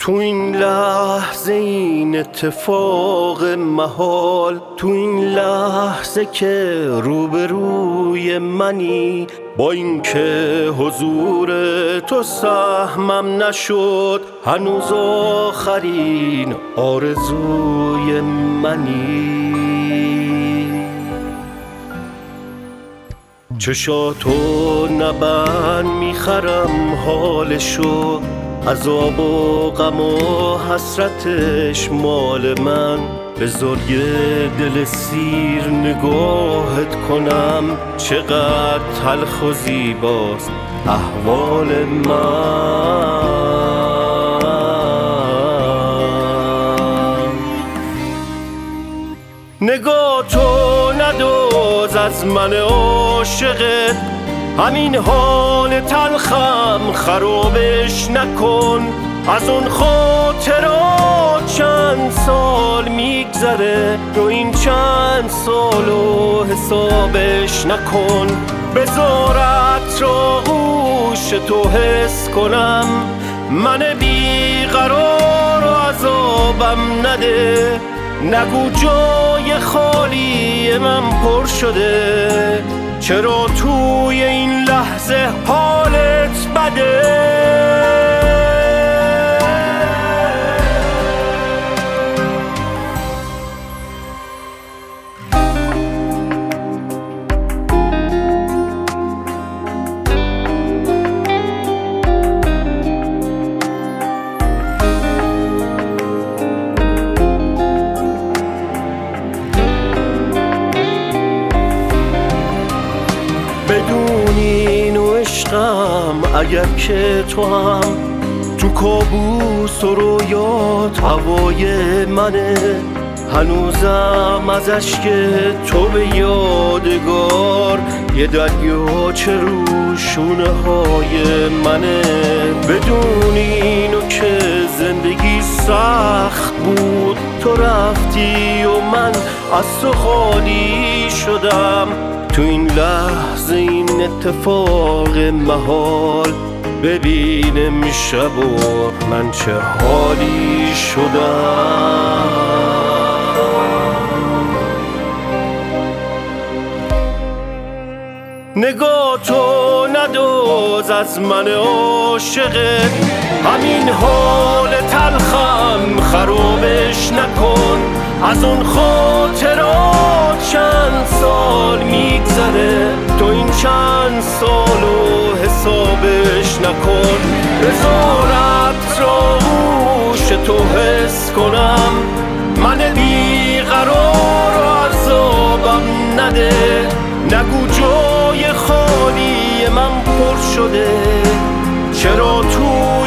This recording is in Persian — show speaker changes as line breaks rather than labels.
تو این لحظه این اتفاق محال، تو این لحظه که روبروی منی، با اینکه حضور تو سهمم نشد، هنوز آخرین آرزوی منی. چشاتو نبند میخرم حالشو، عذاب و غم و حسرتش مال من. بذار یه دل سیر نگاهت کنم، چقدر تلخ و زیباست احوال من. نگاه تو ندوز از من عاشقت، همین حال تلخم خرابش نکن. از اون خاطرات چند سال میگذره، رو این چند سالو حسابش نکن. بذارت را گوش تو حس کنم، من بیقرار و عذابم نده. نگو جای خالی من پر شده، چرا توی این لحظه حالت بده؟ بدونین و عشقم اگر که تو هم تو کابوس و رویات هوای منه. هنوزم از اشک تو به یادگار یه دریاچه رو شونه های منه. بدونین و که زندگی سخت بود، تو رفتی و من از تو خالی شدم. تو این لحظه این اتفاق محال، ببین امشب و من چه حالی شدم. نگاه تو ندوز از من عاشقت، همین حال تلخم خرابش نکن. از اون خاطرات چند سال میگذره، تو این چند سالو حسابش نکن. بذارت را گوش تو حس کنم، من بیقرار و عذابم نده. نگو جای خالی من پر شده، چرا تو